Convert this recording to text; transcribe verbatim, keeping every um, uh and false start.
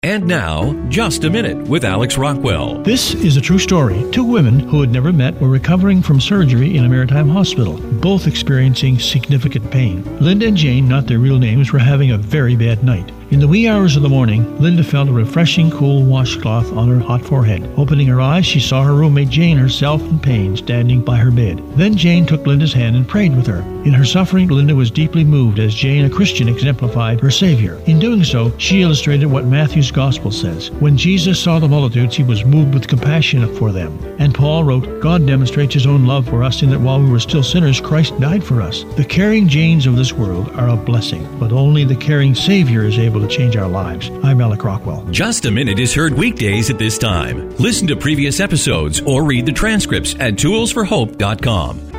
And now, Just a Minute with Alex Rockwell. This is a true story. Two women who had never met were recovering from surgery in a maritime hospital, both experiencing significant pain. Linda and Jane, not their real names, were having a very bad night. In the wee hours of the morning, Linda felt a refreshing, cool washcloth on her hot forehead. Opening her eyes, she saw her roommate Jane, herself in pain, standing by her bed. Then Jane took Linda's hand and prayed with her. In her suffering, Linda was deeply moved as Jane, a Christian, exemplified her Savior. In doing so, she illustrated what Matthew's Gospel says. When Jesus saw the multitudes, he was moved with compassion for them. And Paul wrote, God demonstrates his own love for us in that while we were still sinners, Christ died for us. The caring Janes of this world are a blessing, but only the caring Savior is able to change our lives. I'm Alec Rockwell. Just a Minute is heard weekdays at this time. Listen to previous episodes or read the transcripts at tools for hope dot com.